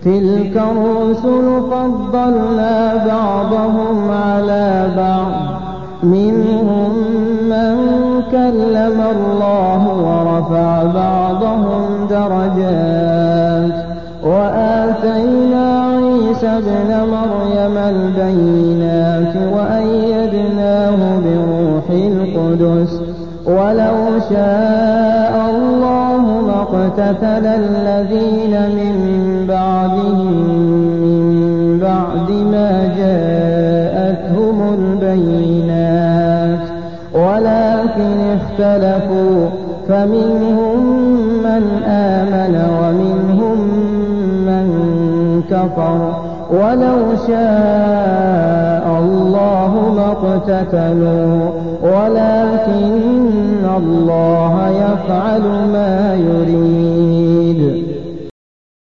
تلك الرسل فضلنا بعضهم على بعض منهم من كلم الله ورفع بعضهم درجات وآتينا عيسى ابن مريم البينات وأيدناه بروح القدس ولو شاء الله ما اقتتل الذين من بعدهم من بعد ما جاءتهم البينات ولكن اختلفوا فمنهم من آمن ومنهم من كفر ولو شاء الله ما اقتتلوا ولكن الله يفعل ما يريد.